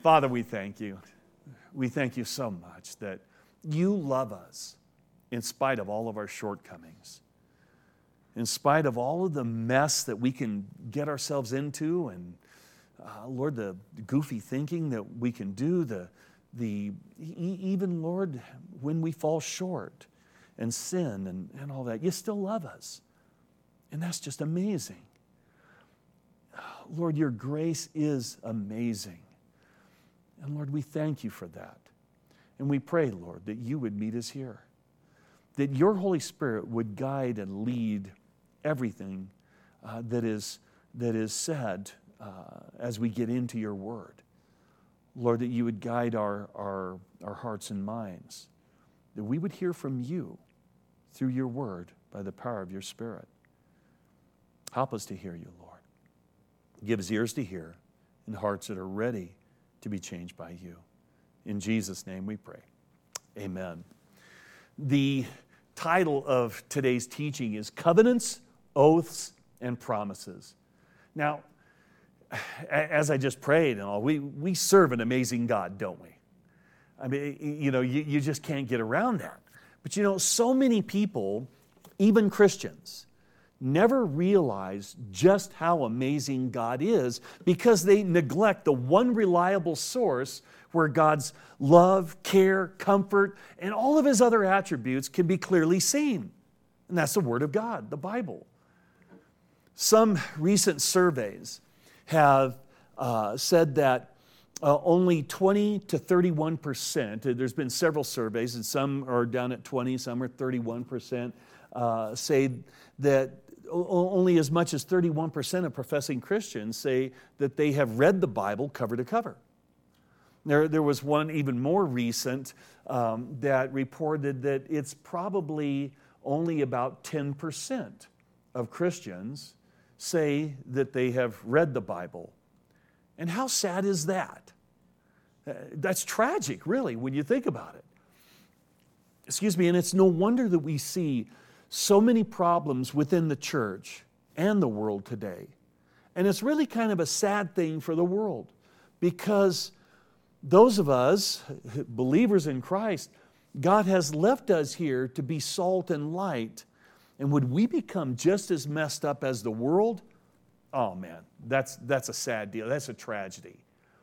Father, we thank you. We thank you so much that you love us in spite of all of our shortcomings, in spite of all of the mess that we can get ourselves into, and Lord, the goofy thinking that we can do, even, Lord, when we fall short and sin and all that, you still love us. And that's just amazing. Lord, your grace is amazing. And Lord, we thank you for that. And we pray, Lord, that you would meet us here, that your Holy Spirit would guide and lead everything that is said as we get into your word. Lord, that you would guide our hearts and minds, that we would hear from you through your word by the power of your Spirit. Help us to hear you, Lord. Give us ears to hear and hearts that are ready to be changed by you. In Jesus' name we pray. Amen. The title of today's teaching is Covenants, Oaths, and Promises. Now, as I just prayed and all, we serve an amazing God, don't we? I mean, you just can't get around that. But so many people, even Christians, never realize just how amazing God is because they neglect the one reliable source where God's love, care, comfort, and all of His other attributes can be clearly seen. And that's the Word of God, the Bible. Some recent surveys have said that only 20 to 31%, there's been several surveys, and some are down at 20, some are 31%, say that only as much as 31% of professing Christians say that they have read the Bible cover to cover. There was one even more recent that reported that it's probably only about 10% of Christians say that they have read the Bible. And how sad is that? That's tragic, really, when you think about it. And it's no wonder that we see so many problems within the church and the world today. And it's really kind of a sad thing for the world because those of us, believers in Christ, God has left us here to be salt and light. And would we become just as messed up as the world? Oh man, that's a sad deal. That's a tragedy.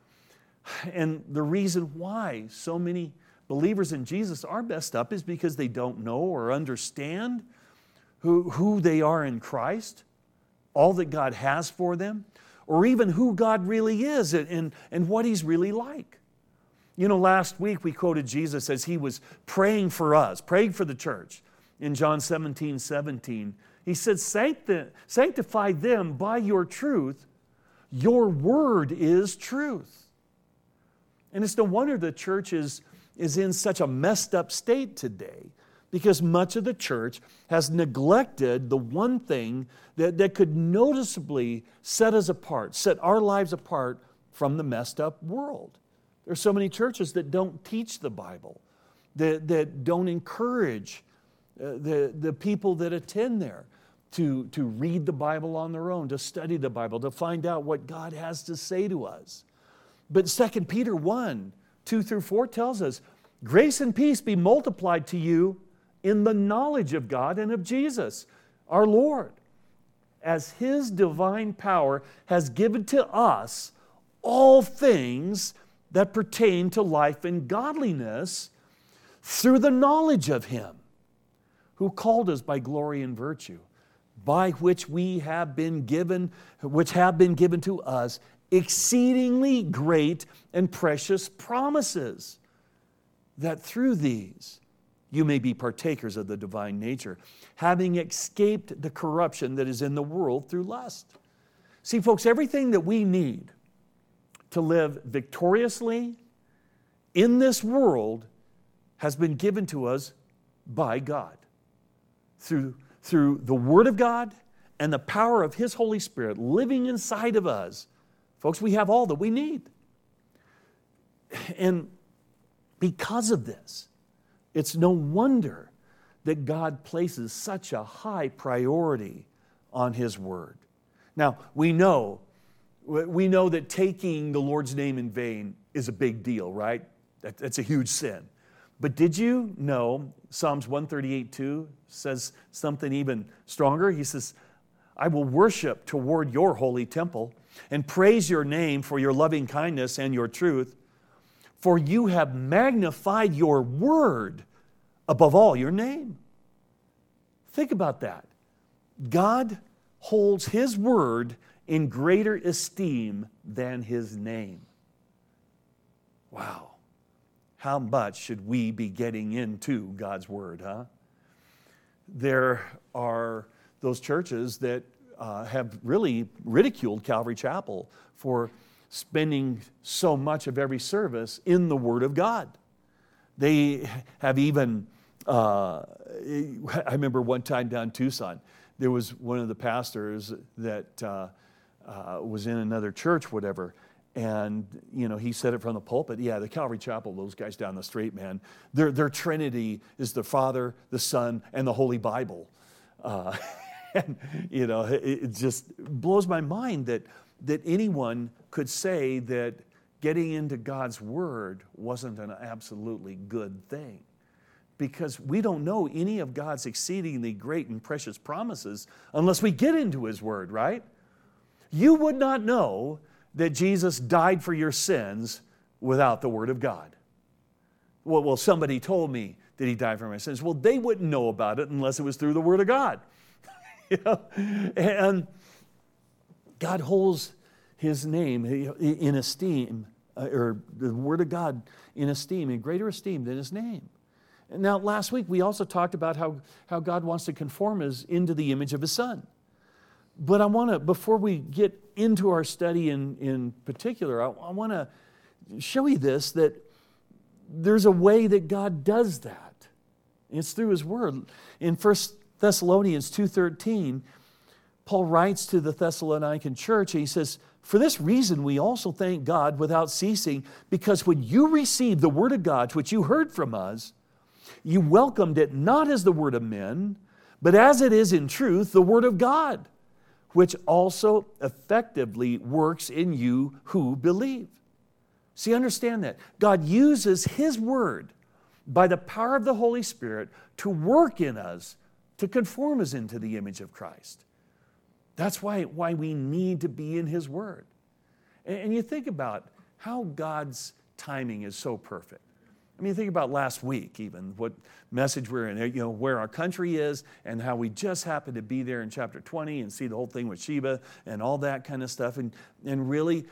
And the reason why so many believers in Jesus are messed up is because they don't know or understand who they are in Christ, all that God has for them, or even who God really is and what He's really like. Last week we quoted Jesus as He was praying for us, praying for the church. In John 17:17, He said, sanctify them by your truth. Your word is truth. And it's no wonder the church is in such a messed up state today because much of the church has neglected the one thing that could noticeably set us apart, set our lives apart from the messed up world. There are so many churches that don't teach the Bible, that don't encourage the people that attend there to read the Bible on their own, to study the Bible, to find out what God has to say to us. But 2 Peter 1:2-4 tells us, grace and peace be multiplied to you in the knowledge of God and of Jesus, our Lord, as His divine power has given to us all things that pertain to life and godliness through the knowledge of Him who called us by glory and virtue, by which have been given to us exceedingly great and precious promises, that through these you may be partakers of the divine nature, having escaped the corruption that is in the world through lust. See, folks, everything that we need to live victoriously in this world has been given to us by God. Through the Word of God and the power of His Holy Spirit living inside of us, folks, we have all that we need. And because of this, it's no wonder that God places such a high priority on His Word. Now, we know that taking the Lord's name in vain is a big deal, right? That's a huge sin. But did you know Psalms 138:2 says something even stronger? He says, I will worship toward your holy temple and praise your name for your loving kindness and your truth, for you have magnified your word above all your name. Think about that. God holds His word in greater esteem than His name. Wow. How much should we be getting into God's word, huh? There are those churches that have really ridiculed Calvary Chapel for spending so much of every service in the Word of God. They have even, I remember one time down in Tucson, there was one of the pastors that was in another church, whatever, and he said it from the pulpit. Yeah, the Calvary Chapel, those guys down the street, man, their Trinity is the Father, the Son, and the Holy Bible. And it just blows my mind that anyone could say that getting into God's Word wasn't an absolutely good thing. Because we don't know any of God's exceedingly great and precious promises unless we get into His Word, right? You would not know that Jesus died for your sins without the Word of God. Well, somebody told me that He died for my sins. Well, they wouldn't know about it unless it was through the Word of God. And God holds His name in esteem, or the Word of God in esteem, in greater esteem than His name. Now, last week we also talked about how God wants to conform us into the image of His Son. But I want to, before we get into our study in particular, I want to show you this, that there's a way that God does that. It's through His Word. In 1 Thessalonians 2:13, Paul writes to the Thessalonican church, and he says, for this reason we also thank God without ceasing, because when you received the Word of God, which you heard from us, you welcomed it not as the word of men, but as it is in truth, the Word of God, which also effectively works in you who believe. See, understand that. God uses His Word by the power of the Holy Spirit to work in us, to conform us into the image of Christ. That's why we need to be in His Word. And you think about how God's timing is so perfect. I mean, think about last week even, what message we're in, where our country is and how we just happened to be there in chapter 20 and see the whole thing with Sheba and all that kind of stuff, and really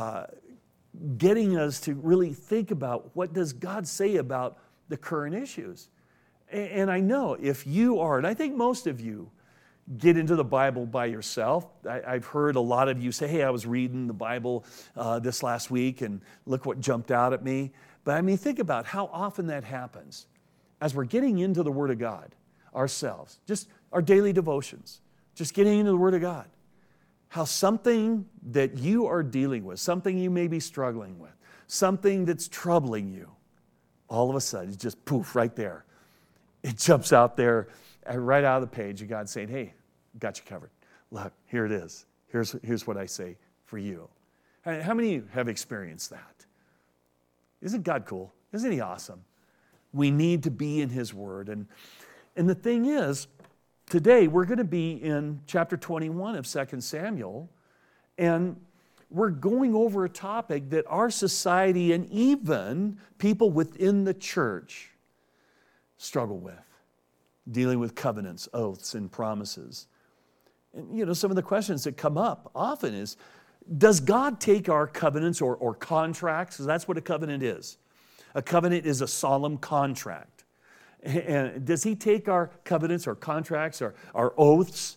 getting us to really think about what does God say about the current issues. And I know if you are, and I think most of you, get into the Bible by yourself. I've heard a lot of you say, hey, I was reading the Bible this last week and look what jumped out at me. But I mean, think about how often that happens as we're getting into the Word of God ourselves, just our daily devotions, just getting into the Word of God. How something that you are dealing with, something you may be struggling with, something that's troubling you, all of a sudden, it's just poof, right there. It jumps out there, right out of the page, and God's saying, hey, got you covered. Look, here it is. Here's what I say for you. How many of you have experienced that? Isn't God cool? Isn't He awesome? We need to be in His Word. And the thing is, today we're going to be in chapter 21 of 2 Samuel, and we're going over a topic that our society and even people within the church struggle with, dealing with covenants, oaths, and promises. And some of the questions that come up often is, does God take our covenants or contracts? Because that's what a covenant is. A covenant is a solemn contract. And does He take our covenants or contracts or our oaths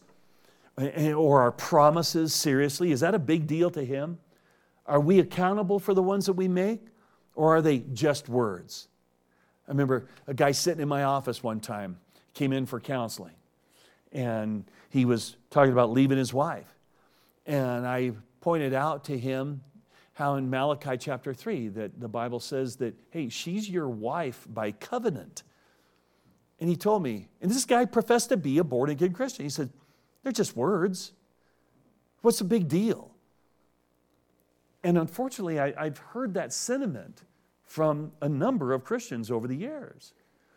or our promises seriously? Is that a big deal to Him? Are we accountable for the ones that we make, or are they just words? I remember a guy sitting in my office one time, came in for counseling, and he was talking about leaving his wife. And I pointed out to him how in Malachi chapter 3 that the Bible says that, hey, she's your wife by covenant. And he told me, and this guy professed to be a born-again Christian. He said, they're just words. What's the big deal? And unfortunately, I've heard that sentiment from a number of Christians over the years.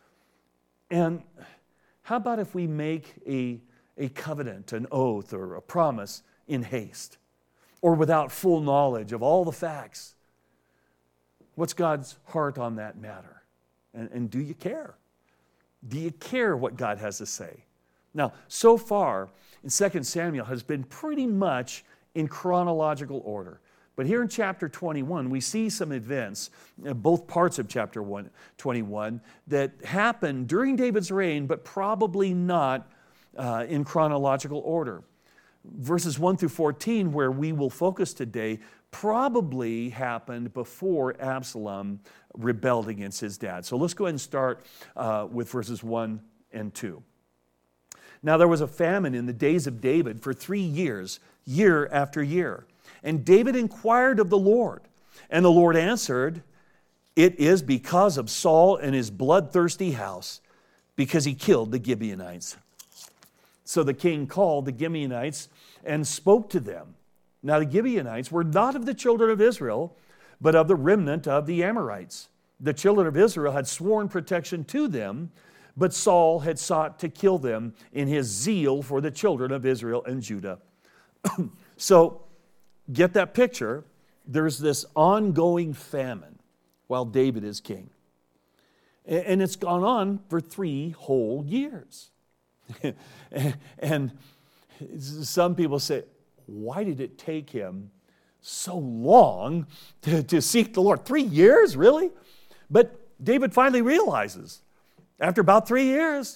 And how about if we make a covenant, an oath, or a promise in haste, or without full knowledge of all the facts? What's God's heart on that matter? And do you care? Do you care what God has to say? Now, so far, in 2 Samuel has been pretty much in chronological order. But here in chapter 21, we see some events, both parts of chapter 21, that happened during David's reign, but probably not in chronological order. Verses 1 through 14, where we will focus today, probably happened before Absalom rebelled against his dad. So let's go ahead and start with verses 1 and 2. Now there was a famine in the days of David for 3 years, year after year. And David inquired of the Lord, and the Lord answered, "It is because of Saul and his bloodthirsty house, because he killed the Gibeonites." So the king called the Gibeonites and spoke to them. Now the Gibeonites were not of the children of Israel, but of the remnant of the Amorites. The children of Israel had sworn protection to them, but Saul had sought to kill them in his zeal for the children of Israel and Judah. So, get that picture. There's this ongoing famine while David is king. And it's gone on for 3 whole years. And some people say, why did it take him so long to seek the Lord? 3 years, really? But David finally realizes, after about 3 years,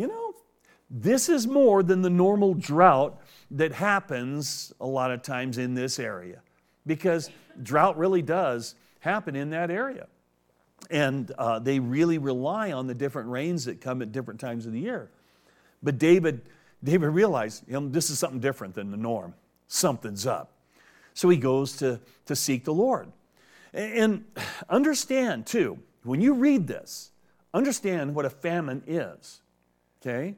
this is more than the normal drought that happens a lot of times in this area, because drought really does happen in that area. And they really rely on the different rains that come at different times of the year. But David realized, this is something different than the norm. Something's up. So he goes to seek the Lord. And understand, too, when you read this, understand what a famine is, okay?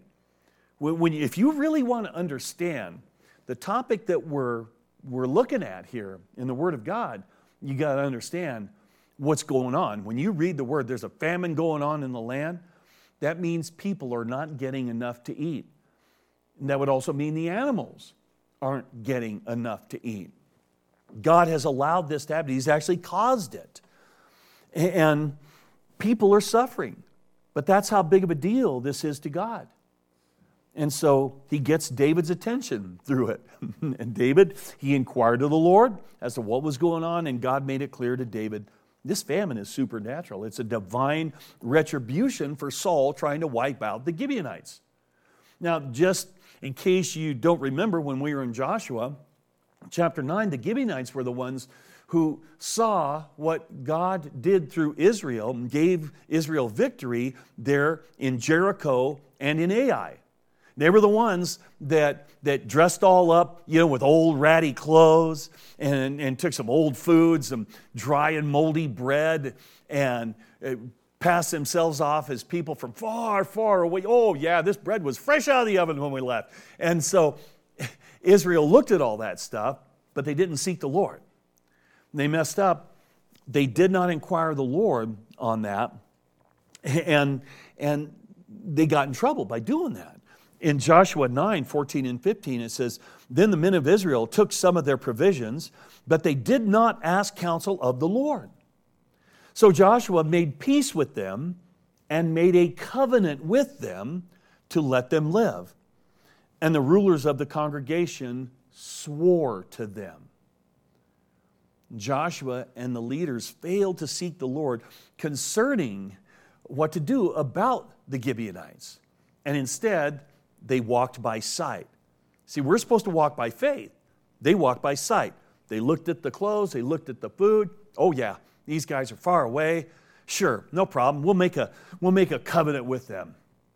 If you really want to understand the topic that we're looking at here in the Word of God, you got to understand what's going on. When you read the Word, there's a famine going on in the land. That means people are not getting enough to eat. And that would also mean the animals aren't getting enough to eat. God has allowed this to happen. He's actually caused it. And people are suffering. But that's how big of a deal this is to God. And so he gets David's attention through it. And David, he inquired of the Lord as to what was going on, and God made it clear to David, this famine is supernatural. It's a divine retribution for Saul trying to wipe out the Gibeonites. Now, just in case you don't remember, when we were in Joshua, chapter 9, the Gibeonites were the ones who saw what God did through Israel and gave Israel victory there in Jericho and in Ai. They were the ones that dressed all up, with old ratty clothes and took some old food, some dry and moldy bread, and passed themselves off as people from far, far away. Oh, yeah, this bread was fresh out of the oven when we left. And so Israel looked at all that stuff, but they didn't seek the Lord. They messed up. They did not inquire the Lord on that, and they got in trouble by doing that. In Joshua 9, 14 and 15, it says, "Then the men of Israel took some of their provisions, but they did not ask counsel of the Lord. So Joshua made peace with them and made a covenant with them to let them live. And the rulers of the congregation swore to them." Joshua and the leaders failed to seek the Lord concerning what to do about the Gibeonites. And instead, they walked by sight. See, we're supposed to walk by faith. They walked by sight. They looked at the clothes, they looked at the food. Oh yeah, these guys are far away. Sure, no problem. We'll make a covenant with them.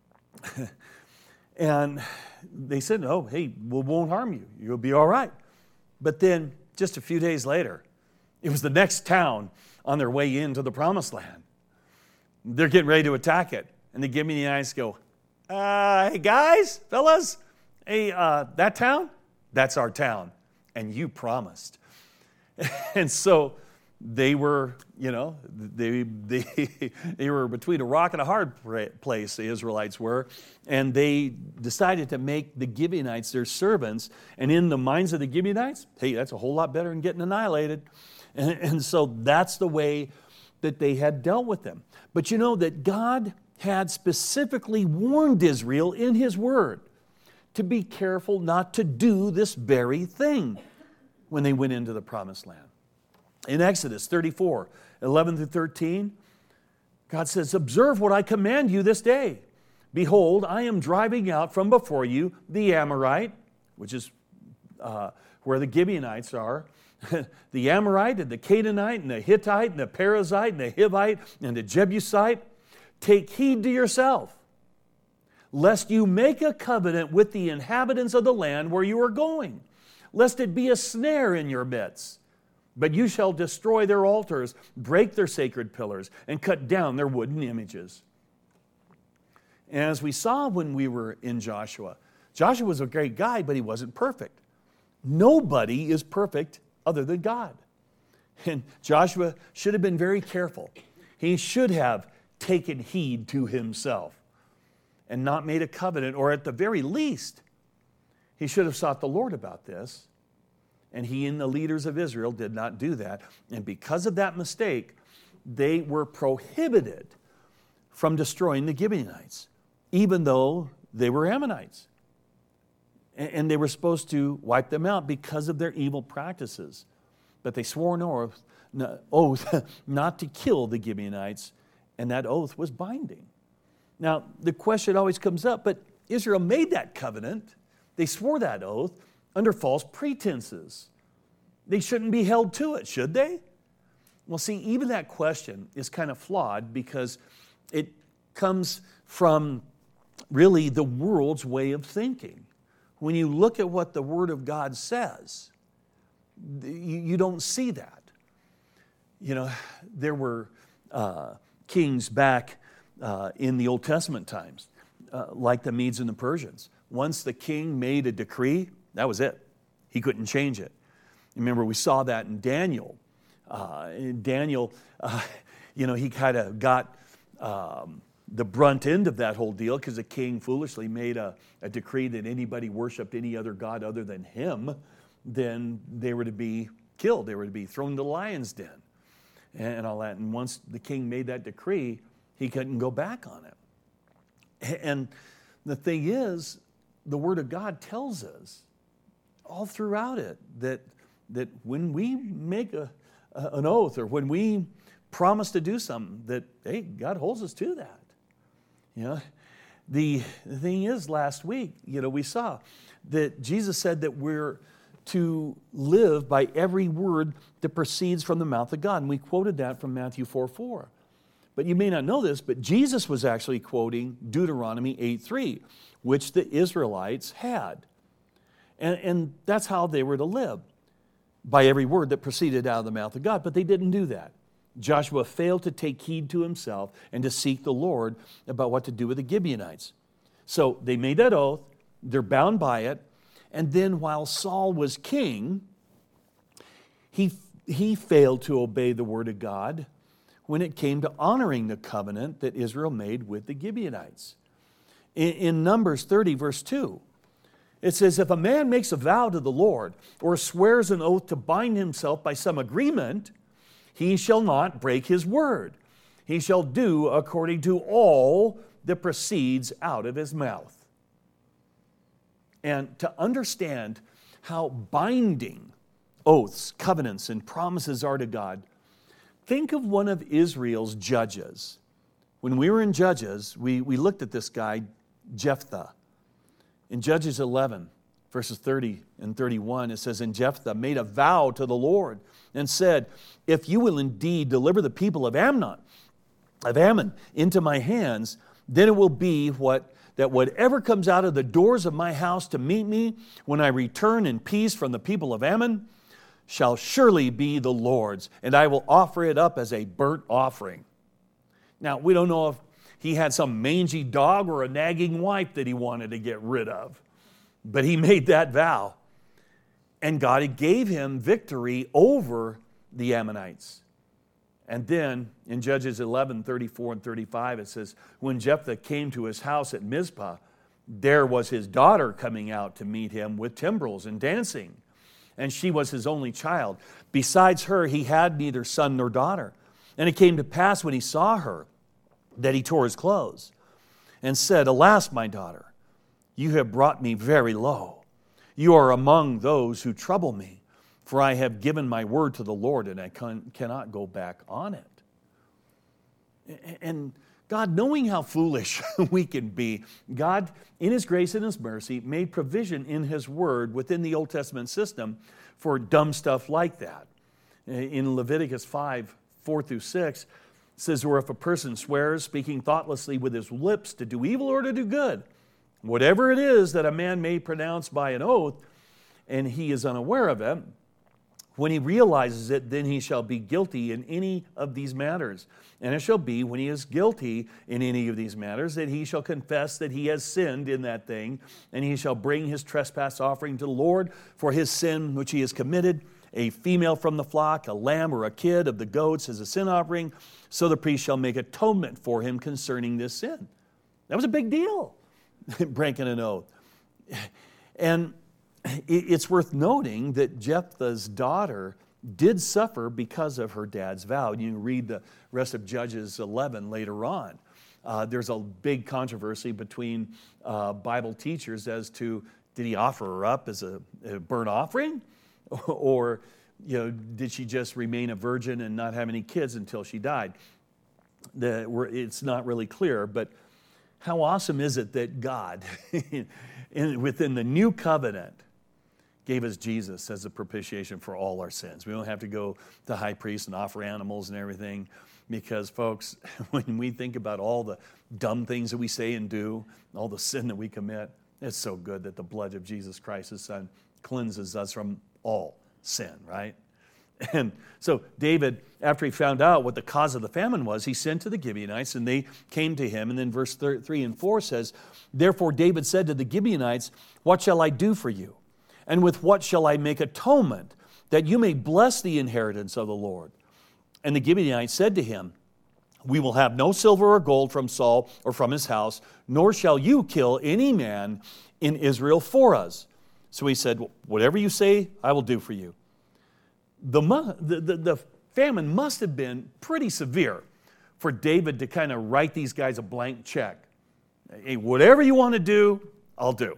And they said, "No, hey, we won't harm you. You'll be all right." But then, just a few days later, it was the next town on their way into the promised land. They're getting ready to attack it. And the Gibeonites go, "Hey guys, fellas, hey, that town, that's our town. And you promised." And so they were, they were between a rock and a hard place, the Israelites were, and they decided to make the Gibeonites their servants. And in the minds of the Gibeonites, hey, that's a whole lot better than getting annihilated. And so that's the way that they had dealt with them. But you know that God had specifically warned Israel in His Word to be careful not to do this very thing when they went into the Promised Land. In Exodus 34, 11 through 13, God says, observe what I command you this day. Behold, I am driving out from before you the Amorite, which is where the Gibeonites are, the Amorite and the Canaanite and the Hittite and the Perizzite and the Hivite and the Jebusite. Take heed to yourself, lest you make a covenant with the inhabitants of the land where you are going, lest it be a snare in your midst. But you shall destroy their altars, break their sacred pillars, and cut down their wooden images. And as we saw when we were in Joshua, Joshua was a great guy, but he wasn't perfect. Nobody is perfect other than God. And Joshua should have been very careful. He should have taken heed to himself and not made a covenant, or at the very least, he should have sought the Lord about this. And he and the leaders of Israel did not do that. And because of that mistake, they were prohibited from destroying the Gibeonites, even though they were Ammonites. And they were supposed to wipe them out because of their evil practices. But they swore an oath not to kill the Gibeonites, and that oath was binding. Now, the question always comes up, but Israel made that covenant. They swore that oath under false pretenses. They shouldn't be held to it, should they? Well, see, even that question is kind of flawed because it comes from really the world's way of thinking. When you look at what the Word of God says, you don't see that. You know, there were kings back in the Old Testament times, like the Medes and the Persians. Once the king made a decree, that was it. He couldn't change it. Remember, we saw that in Daniel. Daniel, he kind of got the brunt end of that whole deal because the king foolishly made a decree that anybody worshiped any other god other than him, then they were to be killed. They were to be thrown into the lion's den and all that. And once the king made that decree, he couldn't go back on it. And the thing is, the Word of God tells us all throughout it that when we make an oath or when we promise to do something, that, hey, God holds us to that. You know, the thing is, last week, we saw that Jesus said that we're to live by every word that proceeds from the mouth of God. And we quoted that from Matthew 4:4. But you may not know this, but Jesus was actually quoting Deuteronomy 8:3, which the Israelites had. And that's how they were to live, by every word that proceeded out of the mouth of God. But they didn't do that. Joshua failed to take heed to himself and to seek the Lord about what to do with the Gibeonites. So they made that oath. They're bound by it. And then while Saul was king, he failed to obey the word of God when it came to honoring the covenant that Israel made with the Gibeonites. In Numbers 30, verse 2, it says, if a man makes a vow to the Lord or swears an oath to bind himself by some agreement, he shall not break his word. He shall do according to all that proceeds out of his mouth. And to understand how binding oaths, covenants, and promises are to God, think of one of Israel's judges. When we were in Judges, we looked at this guy, Jephthah. In Judges 11, verses 30 and 31, it says, and Jephthah made a vow to the Lord and said, if you will indeed deliver the people of Ammon into my hands, then it will be that whatever comes out of the doors of my house to meet me when I return in peace from the people of Ammon shall surely be the Lord's, and I will offer it up as a burnt offering. Now, we don't know if he had some mangy dog or a nagging wife that he wanted to get rid of, but he made that vow. And God gave him victory over the Ammonites. And then in Judges 11, 34 and 35, it says, when Jephthah came to his house at Mizpah, there was his daughter coming out to meet him with timbrels and dancing. And she was his only child. Besides her, he had neither son nor daughter. And it came to pass when he saw her that he tore his clothes and said, Alas, my daughter, you have brought me very low. You are among those who trouble me, for I have given my word to the Lord, and I cannot go back on it. And God, knowing how foolish we can be, God, in His grace and His mercy, made provision in His word within the Old Testament system for dumb stuff like that. In Leviticus 5, 4 through 6, it says, or if a person swears, speaking thoughtlessly with his lips to do evil or to do good, whatever it is that a man may pronounce by an oath, and he is unaware of it, when he realizes it, then he shall be guilty in any of these matters. And it shall be, when he is guilty in any of these matters, that he shall confess that he has sinned in that thing, and he shall bring his trespass offering to the Lord for his sin which he has committed, a female from the flock, a lamb or a kid of the goats as a sin offering, so the priest shall make atonement for him concerning this sin. That was a big deal, breaking an oath. And it's worth noting that Jephthah's daughter did suffer because of her dad's vow. You can read the rest of Judges 11 later on. There's a big controversy between Bible teachers as to, did he offer her up as a burnt offering? Or did she just remain a virgin and not have any kids until she died? It's not really clear, but how awesome is it that God, within the new covenant, gave us Jesus as a propitiation for all our sins. We don't have to go to high priest and offer animals and everything, because, folks, when we think about all the dumb things that we say and do, all the sin that we commit, it's so good that the blood of Jesus Christ, His Son, cleanses us from all sin, right? And so David, after he found out what the cause of the famine was, he sent to the Gibeonites, and they came to him. And then verse 3 and 4 says, Therefore David said to the Gibeonites, What shall I do for you? And with what shall I make atonement, that you may bless the inheritance of the Lord? And the Gibeonites said to him, We will have no silver or gold from Saul or from his house, nor shall you kill any man in Israel for us. So he said, Whatever you say, I will do for you. The famine must have been pretty severe for David to kind of write these guys a blank check. Hey, whatever you want to do, I'll do.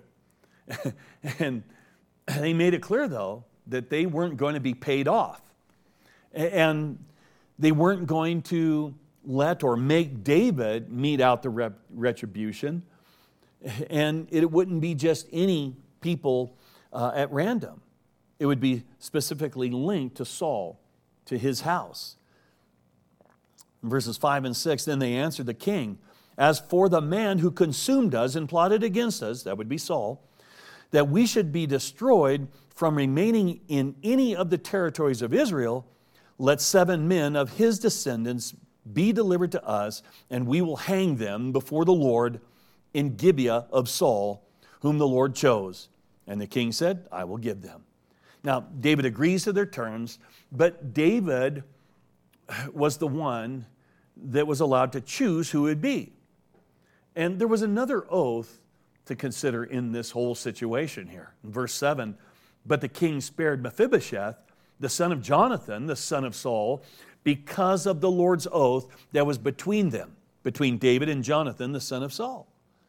And they made it clear, though, that they weren't going to be paid off. And they weren't going to let or make David mete out the retribution. And it wouldn't be just any people at random. It would be specifically linked to Saul, to his house. In verses 5 and 6, then they answered the king, As for the man who consumed us and plotted against us, that would be Saul, that we should be destroyed from remaining in any of the territories of Israel, let 7 men of his descendants be delivered to us, and we will hang them before the Lord in Gibeah of Saul, whom the Lord chose. And the king said, I will give them. Now, David agrees to their terms, but David was the one that was allowed to choose who it would be. And there was another oath to consider in this whole situation here. In verse 7, but the king spared Mephibosheth, the son of Jonathan, the son of Saul, because of the Lord's oath that was between them, between David and Jonathan, the son of Saul.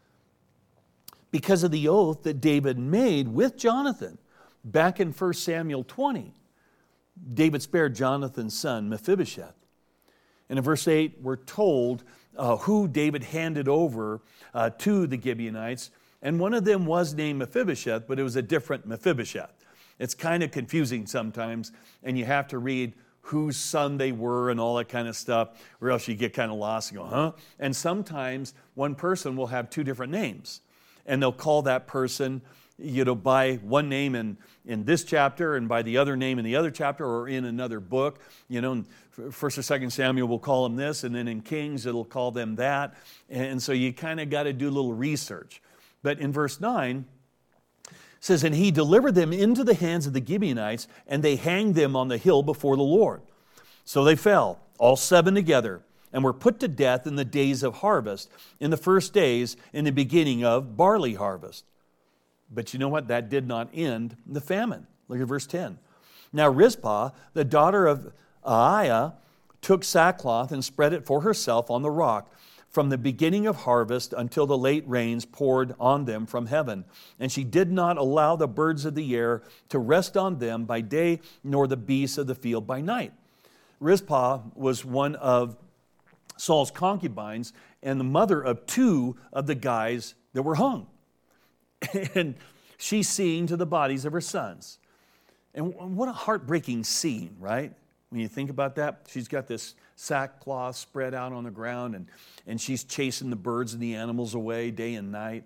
Because of the oath that David made with Jonathan, back in 1 Samuel 20, David spared Jonathan's son, Mephibosheth. And in verse 8, we're told who David handed over to the Gibeonites. And one of them was named Mephibosheth, but it was a different Mephibosheth. It's kind of confusing sometimes, and you have to read whose son they were and all that kind of stuff, or else you get kind of lost and go, huh? And sometimes one person will have 2 different names, and they'll call that person by one name in this chapter and by the other name in the other chapter or in another book. In 1 or 2 Samuel will call them this, and then in Kings it'll call them that. And so you kind of got to do a little research. But in verse 9, says, and he delivered them into the hands of the Gibeonites, and they hanged them on the hill before the Lord. So they fell, all 7 together, and were put to death in the days of harvest, in the first days, in the beginning of barley harvest. But you know what? That did not end the famine. Look at verse 10. Now Rizpah, the daughter of Aiah, took sackcloth and spread it for herself on the rock, from the beginning of harvest until the late rains poured on them from heaven. And she did not allow the birds of the air to rest on them by day, nor the beasts of the field by night. Rizpah was one of Saul's concubines and the mother of 2 of the guys that were hung. And she's seeing to the bodies of her sons. And what a heartbreaking scene, right? When you think about that, she's got this sackcloth spread out on the ground, and she's chasing the birds and the animals away day and night.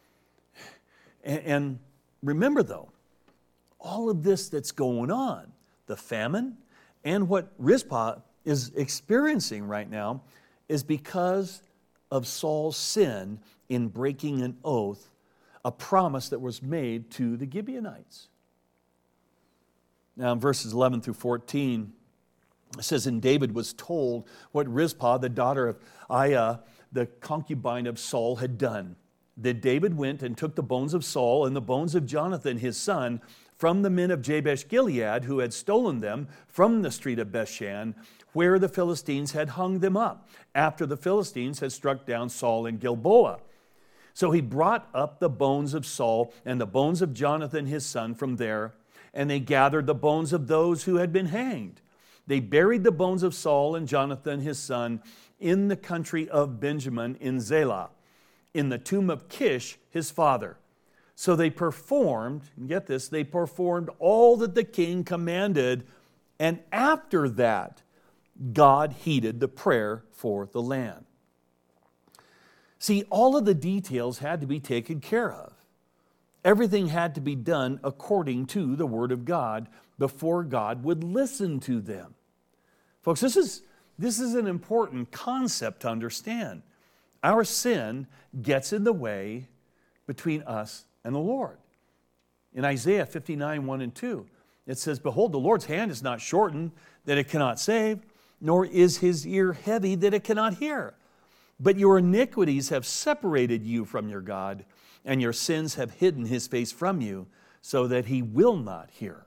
And remember, though, all of this that's going on, the famine, and what Rizpah is experiencing right now is because of Saul's sin in breaking an oath, a promise that was made to the Gibeonites. Now in verses 11 through 14, it says, and David was told what Rizpah, the daughter of Aiah, the concubine of Saul, had done. Then David went and took the bones of Saul and the bones of Jonathan his son from the men of Jabesh Gilead, who had stolen them from the street of Bethshan, where the Philistines had hung them up, after the Philistines had struck down Saul in Gilboa. So he brought up the bones of Saul and the bones of Jonathan his son from there, and they gathered the bones of those who had been hanged. They buried the bones of Saul and Jonathan his son in the country of Benjamin in Zelah, in the tomb of Kish his father. So they performed, get this, they performed all that the king commanded, and after that, God heeded the prayer for the land. See, all of the details had to be taken care of. Everything had to be done according to the Word of God before God would listen to them. Folks, this is an important concept to understand. Our sin gets in the way between us and the Lord. In Isaiah 59, 1 and 2, it says, behold, the Lord's hand is not shortened that it cannot save, nor is his ear heavy that it cannot hear. But your iniquities have separated you from your God, and your sins have hidden his face from you, so that he will not hear.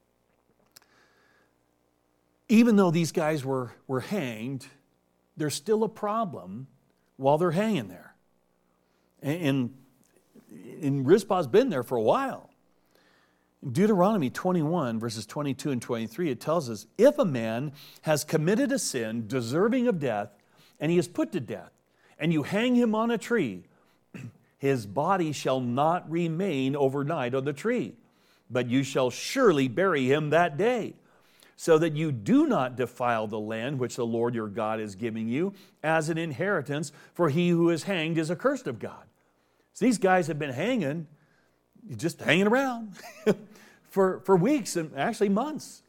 Even though these guys were hanged, there's still a problem while they're hanging there. And Rizpah's been there for a while. In Deuteronomy 21, verses 22 and 23, it tells us, if a man has committed a sin deserving of death, and he is put to death, and you hang him on a tree, his body shall not remain overnight on the tree, but you shall surely bury him that day, so that you do not defile the land which the Lord your God is giving you as an inheritance, for he who is hanged is accursed of God. So these guys have been hanging, just hanging around for weeks and actually months.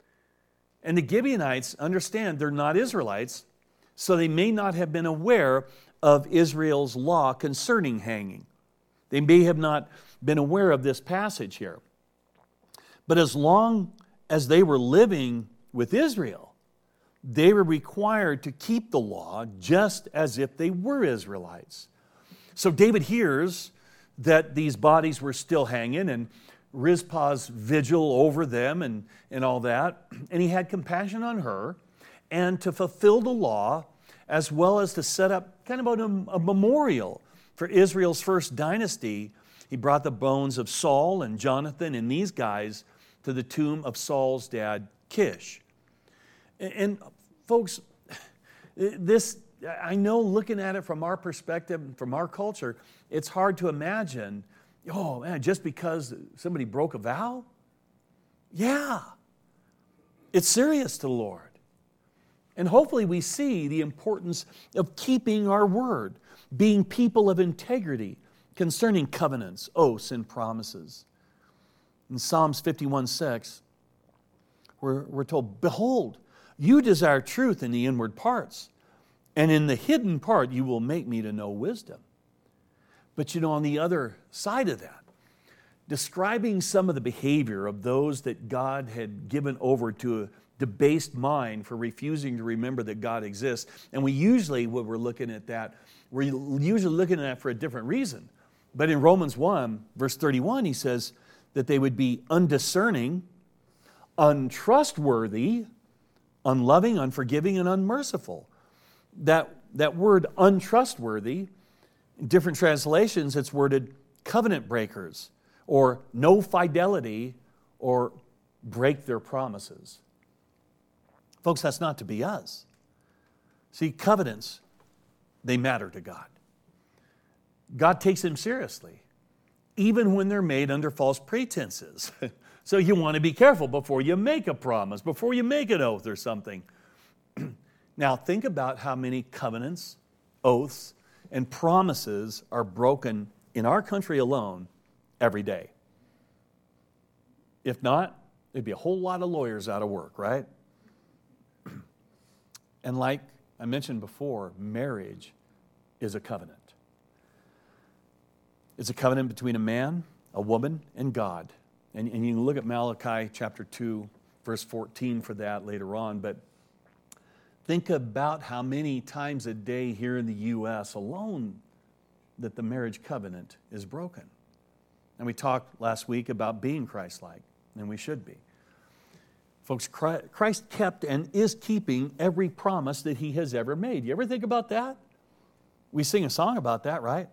And the Gibeonites understand they're not Israelites, so they may not have been aware of Israel's law concerning hanging. They may have not been aware of this passage here. But as long as they were living with Israel, they were required to keep the law just as if they were Israelites. So David hears that these bodies were still hanging, and Rizpah's vigil over them and all that, and he had compassion on her, and to fulfill the law, as well as to set up kind of a memorial for Israel's first dynasty, he brought the bones of Saul and Jonathan and these guys to the tomb of Saul's dad, Kish. And folks, this, I know looking at it from our perspective, from our culture, it's hard to imagine, oh man, just because somebody broke a vow? Yeah, it's serious to the Lord. And hopefully we see the importance of keeping our word, being people of integrity concerning covenants, oaths, and promises. In Psalms 51:6, we're told, behold, you desire truth in the inward parts, and in the hidden part you will make me to know wisdom. But you know, on the other side of that, describing some of the behavior of those that God had given over to a debased mind for refusing to remember that God exists. And we usually, when we're looking at that, we're usually looking at that for a different reason. But in Romans 1, verse 31, he says that they would be undiscerning, untrustworthy, unloving, unforgiving, and unmerciful. That word untrustworthy, in different translations, it's worded covenant breakers, or no fidelity, or break their promises. Folks, that's not to be us. See, covenants, they matter to God. God takes them seriously, even when they're made under false pretenses. So you want to be careful before you make a promise, before you make an oath or something. Now, think about how many covenants, oaths, and promises are broken in our country alone every day. If not, there'd be a whole lot of lawyers out of work, right? And like I mentioned before, marriage is a covenant. It's a covenant between a man, a woman, and God. And you can look at Malachi chapter 2, verse 14 for that later on. But think about how many times a day here in the U.S. alone that the marriage covenant is broken. And we talked last week about being Christ-like, and we should be. Folks, Christ kept and is keeping every promise that He has ever made. You ever think about that? We sing a song about that, right?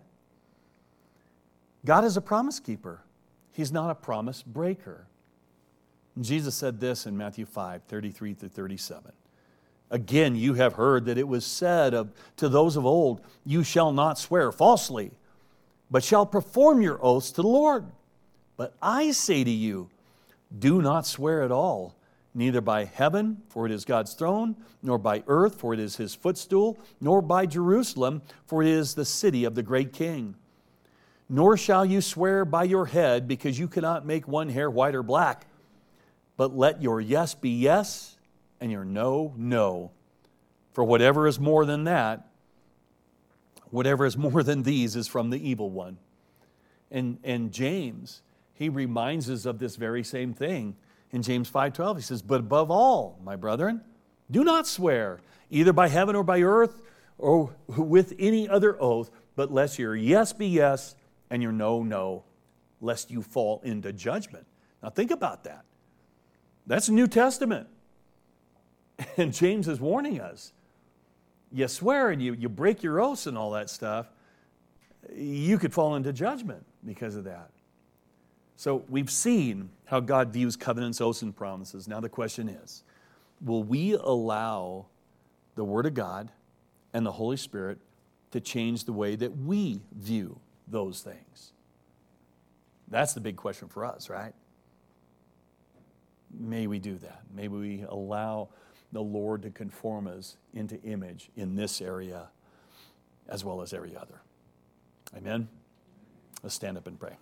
God is a promise keeper. He's not a promise breaker. And Jesus said this in Matthew 5, 33 through 37. Again, you have heard that it was said to those of old, you shall not swear falsely, but shall perform your oaths to the Lord. But I say to you, do not swear at all, neither by heaven, for it is God's throne, nor by earth, for it is His footstool, nor by Jerusalem, for it is the city of the great King. Nor shall you swear by your head, because you cannot make one hair white or black. But let your yes be yes, and your no, no. For whatever is more than that, whatever is more than these is from the evil one. And James, he reminds us of this very same thing. In James 5:12, he says, but above all, my brethren, do not swear, either by heaven or by earth, or with any other oath, but let your yes be yes, and your no, no, lest you fall into judgment. Now think about that. That's the New Testament. And James is warning us. You swear and you break your oaths and all that stuff, you could fall into judgment because of that. So we've seen how God views covenants, oaths, and promises. Now the question is, will we allow the Word of God and the Holy Spirit to change the way that we view those things? That's the big question for us, right? May we do that. May we allow the Lord to conform us into image in this area as well as every other. Amen? Let's stand up and pray.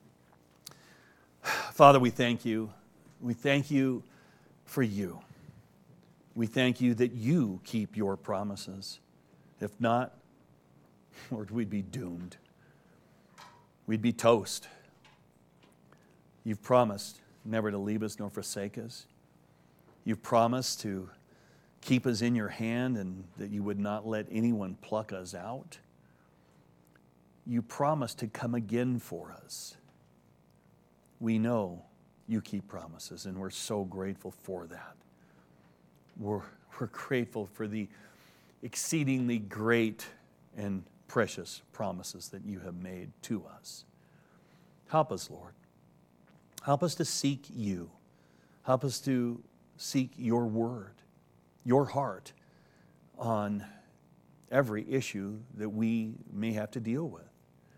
Father, we thank you. We thank you for you. We thank you that you keep your promises. If not, Lord, we'd be doomed. We'd be toast. You've promised never to leave us nor forsake us. You've promised to keep us in your hand and that you would not let anyone pluck us out. You promised to come again for us. We know you keep promises, and we're so grateful for that. We're grateful for the exceedingly great and precious promises that you have made to us. Help us, Lord. Help us to seek you. Help us to seek your word, your heart on every issue that we may have to deal with.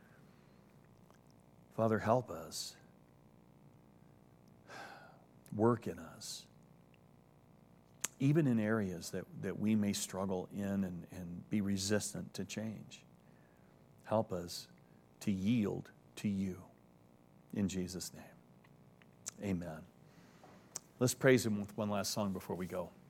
Father, help us. Work in us, even in areas that we may struggle in and be resistant to change. Help us to yield to you. In Jesus' name, amen. Let's praise him with one last song before we go.